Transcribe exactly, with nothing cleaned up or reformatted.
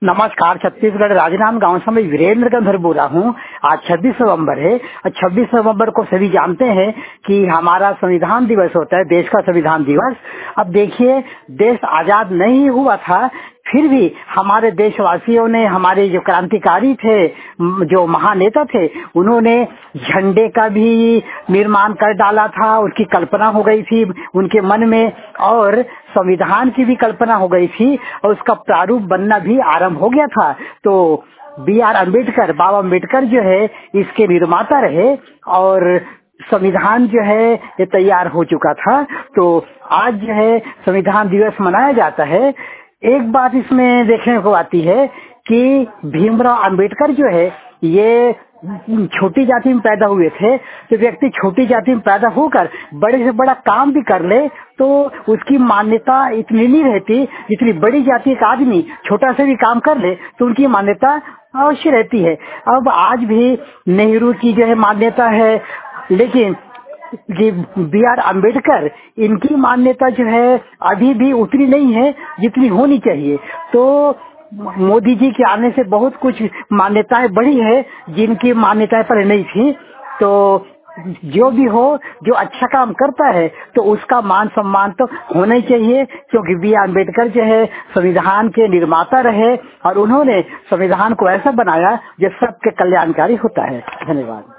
नमस्कार। छत्तीसगढ़ राजनांद गांव से मैं वीरेंद्र गंधर बोल रहा हूँ। आज छब्बीस नवंबर है और छब्बीस नवंबर को सभी जानते हैं कि हमारा संविधान दिवस होता है, देश का संविधान दिवस। अब देखिए, देश आजाद नहीं हुआ था, फिर भी हमारे देशवासियों ने, हमारे जो क्रांतिकारी थे, जो महानेता थे, उन्होंने झंडे का भी निर्माण कर डाला था। उसकी कल्पना हो गई थी उनके मन में, और संविधान की भी कल्पना हो गई थी और उसका प्रारूप बनना भी आरंभ हो गया था। तो बी आर अम्बेडकर, बाबा अम्बेडकर जो है इसके निर्माता रहे और संविधान जो है ये तैयार हो चुका था। तो आज जो है संविधान दिवस मनाया जाता है। एक बात इसमें देखने को आती है कि भीमराव अंबेडकर जो है ये छोटी जाति में पैदा हुए थे। तो व्यक्ति छोटी जाति में पैदा होकर बड़े से बड़ा काम भी कर ले तो उसकी मान्यता इतनी नहीं रहती जितनी बड़ी जाति का आदमी छोटा से भी काम कर ले तो उनकी मान्यता अवश्य रहती है। अब आज भी नेहरू की जो है मान्यता है, लेकिन जी बी आर अम्बेडकर, इनकी मान्यता जो है अभी भी उतनी नहीं है जितनी होनी चाहिए। तो मोदी जी के आने से बहुत कुछ मान्यताएं बढ़ी है जिनकी मान्यताएं पहले नहीं थी। तो जो भी हो, जो अच्छा काम करता है तो उसका मान सम्मान तो होना ही चाहिए, क्योंकि बी आर अम्बेडकर जो है संविधान के निर्माता रहे और उन्होंने संविधान को ऐसा बनाया जो सबके कल्याणकारी होता है। धन्यवाद।